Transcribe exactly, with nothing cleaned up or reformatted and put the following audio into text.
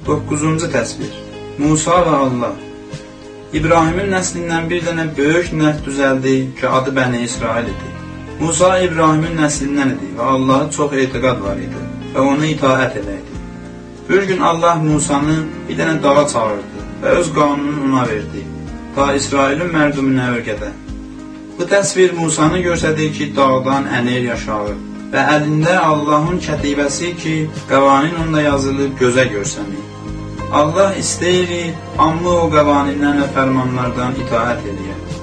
doqquzuncu təsvir. Musa və Allah. İbrahimin nəslindən bir dənə böyük nərd düzəldi ki, adı Bəni İsrail idi. Musa İbrahimin nəslindən idi və Allah'a çox etiqad var idi və ona itaət edəydi. Bir gün Allah Musanı bir dənə dağa çağırdı və öz qanununu ona verdi, ta İsrailin mərduminə öyrədə. Bu təsvir Musanı göstərir ki, dağdan ənir yaşağı və əlində Allahın kətibəsi ki, qəvanin onda yazılıb gözə görsənir. Allah istəyir, amma o qəvaninlərlə fərmanlardan itaət edir.